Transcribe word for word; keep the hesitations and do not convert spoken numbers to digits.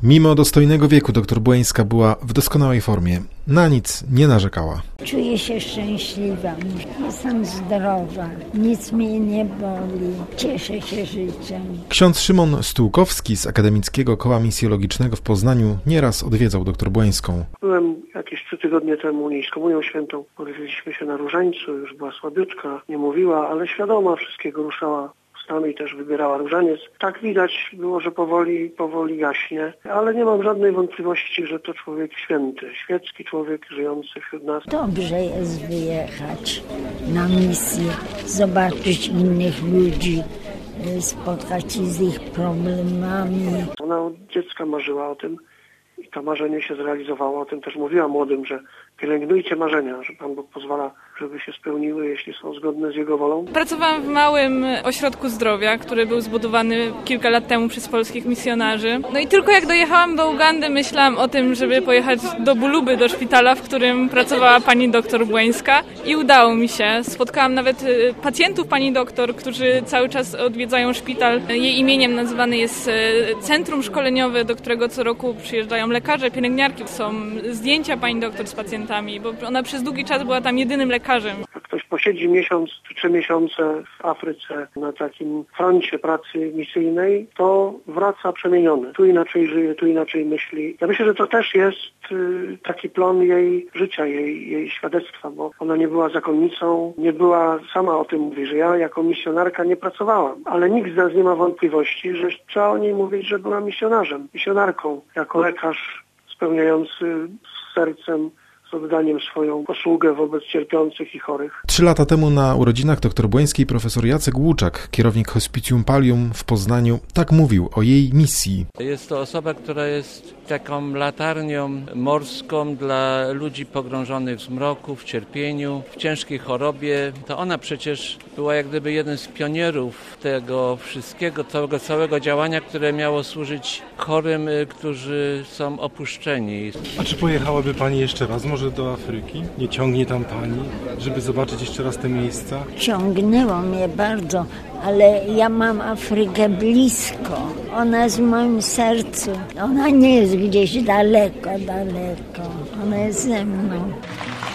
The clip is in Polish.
Mimo dostojnego wieku dr Błońska była w doskonałej formie. Na nic nie narzekała. Czuję się szczęśliwa. Jestem zdrowa. Nic mnie nie boli. Cieszę się życiem. Ksiądz Szymon Stułkowski z Akademickiego Koła Misjologicznego w Poznaniu nieraz odwiedzał dr Błońską. Byłem jakieś trzy tygodnie temu u niej z Komunią Świętą. Modliliśmy się na różańcu. Już była słabiutka, nie mówiła, ale świadoma wszystkiego, ruszała ustami, też wybierała różaniec. Tak widać było, że powoli, powoli gaśnie, ale nie mam żadnej wątpliwości, że to człowiek święty, świecki człowiek żyjący wśród nas. Dobrze jest wyjechać na misję, zobaczyć innych ludzi, spotkać się z ich problemami. Ona od dziecka marzyła o tym i to marzenie się zrealizowało. O tym też mówiła młodym, że pielęgnujcie marzenia, że Pan Bóg pozwala, żeby się spełniły, jeśli są zgodne z Jego wolą. Pracowałam w małym ośrodku zdrowia, który był zbudowany kilka lat temu przez polskich misjonarzy. No i tylko jak dojechałam do Ugandy, myślałam o tym, żeby pojechać do Buluby, do szpitala, w którym pracowała pani doktor Błońska i udało mi się. Spotkałam nawet pacjentów pani doktor, którzy cały czas odwiedzają szpital. Jej imieniem nazywany jest centrum szkoleniowe, do którego co roku przyjeżdżają lekarze, pielęgniarki. Są zdjęcia pani doktor z pacjentami, bo ona przez długi czas była tam jedynym lekarzem. Jak ktoś posiedzi miesiąc czy trzy miesiące w Afryce na takim froncie pracy misyjnej, to wraca przemieniony. Tu inaczej żyje, tu inaczej myśli. Ja myślę, że to też jest taki plon jej życia, jej, jej świadectwa, bo ona nie była zakonnicą, nie była, sama o tym mówi, że ja jako misjonarka nie pracowałam, ale nikt z nas nie ma wątpliwości, że trzeba o niej mówić, że była misjonarzem, misjonarką, jako lekarz spełniający z sercem, z oddaniem swoją posługę wobec cierpiących i chorych. Trzy lata temu na urodzinach dr Błońskiej profesor Jacek Łuczak, kierownik Hospicjum Pallium w Poznaniu, tak mówił o jej misji. Jest to osoba, która jest taką latarnią morską dla ludzi pogrążonych w zmroku, w cierpieniu, w ciężkiej chorobie. To ona przecież była jak gdyby jeden z pionierów tego wszystkiego, całego, całego działania, które miało służyć chorym, którzy są opuszczeni. A czy pojechałaby Pani jeszcze raz może do Afryki? Nie ciągnie tam Pani, żeby zobaczyć jeszcze raz te miejsca? Ciągnęło mnie bardzo, ale ja mam Afrykę blisko. Ona jest w moim sercu. Ona nie jest gdzieś daleko, daleko. Ona jest ze mną.